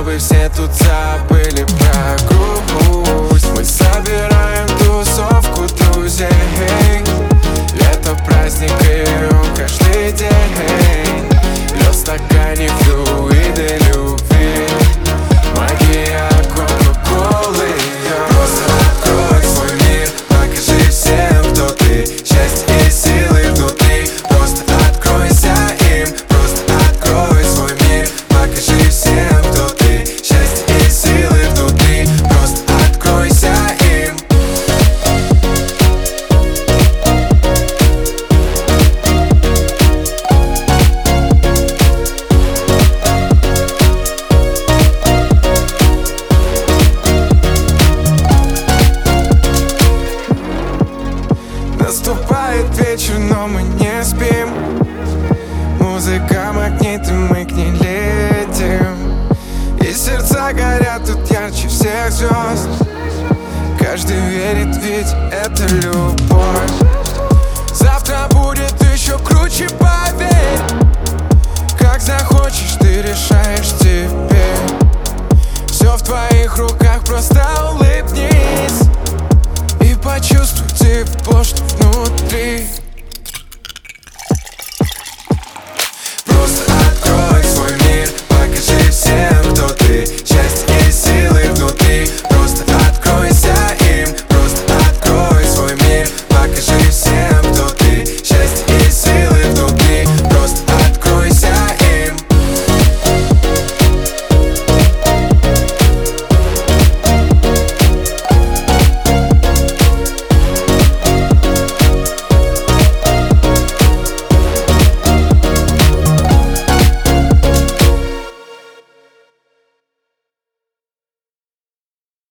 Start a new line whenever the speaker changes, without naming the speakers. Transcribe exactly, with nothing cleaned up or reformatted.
чтобы все тут забыли про грусть. Мы собираем тусовку друзей, лето, праздник и он каждый день. Лед в стакане, флюиды любви, магия кока-колы. Просто открой свой мир, покажи всем, кто ты. Счастье и силы внутри, просто откройся им. Просто открой свой мир, покажи всем, кто ты. Счастье и силы внутри, просто откройся им. Наступает вечер, но мы не спим. Музыка магнит, и мы к ней летим. И сердца горят тут ярче всех звезд. Каждый верит, ведь это любовь. Завтра будет еще круче, поверь. Как захочешь, ты решаешь.